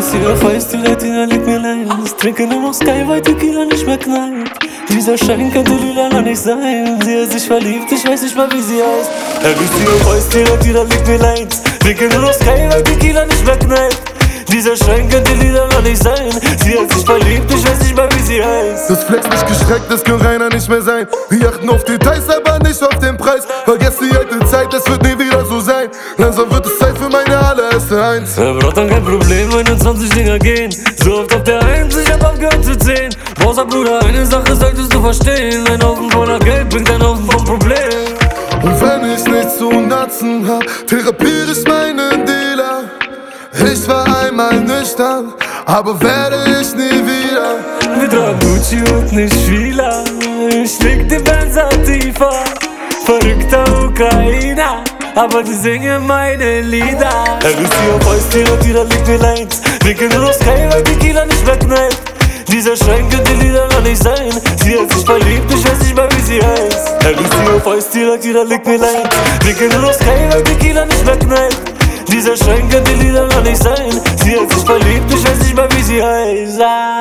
Lucia, feist die Latina, liegt mir leid. Trinke nur noch Sky, weil Tequila nicht mehr knallt. Dieser Schein könnte lila noch nicht sein. Sie hat sich verliebt, ich weiß nicht mal wie sie heißt. Lucia, feist die Latina, liegt mir leid. Trinke nur noch Sky, weil Tequila nicht mehr knallt. Dieser Schein könnte lila noch nicht sein. Sie hat sich verliebt, ich weiß nicht mal wie sie heißt. Das Flex nicht gestreckt, das kann reiner nicht mehr sein. Wir achten auf Details, aber nicht auf den Preis. Vergesst die alte Zeit, das wird nie wieder so sein. Langsam wird es Zeit für meine allererste Eins. Braucht dann kein Problem, 21 Dinger gehen. So oft auf der Eins, ich hab aufgehört zu zählen. Rosa Bruder, eine Sache solltest du verstehen. Ein Haufen voller Geld bringt ein Haufen von Problemen. Und wenn ich nichts zu natzen hab, therapiere ich meinen Dealer. Ich war einmal nüchtern, aber werde ich nie wieder. Wir tragen Gucci und nicht Fila. Ich leg die Benz tiefer. Verrückter Ukrainer, aber die singen meine Lieder. Lucia, feist die Latina, liegt mir leid. Trinke nur noch Sky, weil Tequila nicht mehr knallt. Dieser Schein könnte Lieder noch nicht sein. Sie hat sich verliebt, ich weiß nicht mal wie sie heißt. Lucia, feist die Latina, liegt mir leid. Trinke nur noch Sky, weil Tequila nicht mehr knallt. Dieser Schein könnte Lieder noch nicht sein. Sie hat sich verliebt, ich weiß nicht mal wie sie heißt.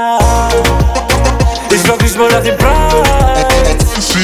Ich frag nicht mal nach dem Preis.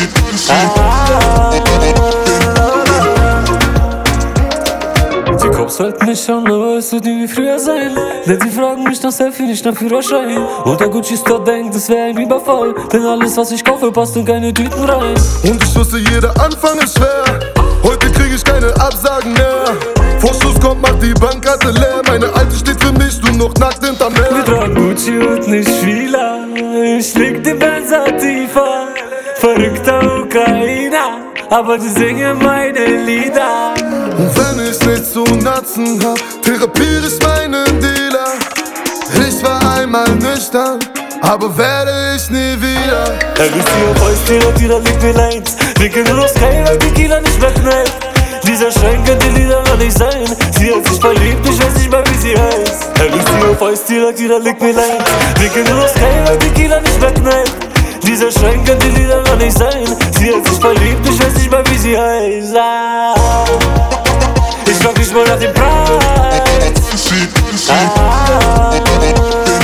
Die Cops halten mich an, aber es wird nie wie früher sein. Denn sie fragen mich nach Selfie, nicht nach Führerschein. Und der Gucci-Store denkt, es wäre ein Überfall. Denn alles, was ich kaufe, passt in keine Tüten rein. Und ich wusste, jeder Anfang ist schwer. Heute krieg ich keine Absagen mehr. Vorschuss kommt, macht die Bankkarte leer. Meine Alte steht für mich, du noch nackt hinterm Meer. Wir tragen Gucci und nicht Fila. Ich leg die Benz tiefer. Verrückter Ukrainer, aber die singen meine Lieder. Und wenn ich nichts zu natzen hab, therapiere ich meinen Dealer. Ich war einmal nüchtern, aber werde ich nie wieder. Lucia, feist die Latina, liegt mir leid. Trinke nur noch Sky, weil Tequila nicht mehr knallt. Dieser Schein könnte Lieder noch nicht sein. Sie hat sich verliebt, ich weiß nicht mal wie sie heißt. Lucia, feist die Latina, liegt mir leid. Trinke nur noch Sky, weil Tequila nicht mehr knallt. Dieser Schein könnte Lieder noch nicht sein. Sie hat sich verliebt, ich weiß nicht mal wie sie heißt. Ich frag nicht mal nach dem Preis.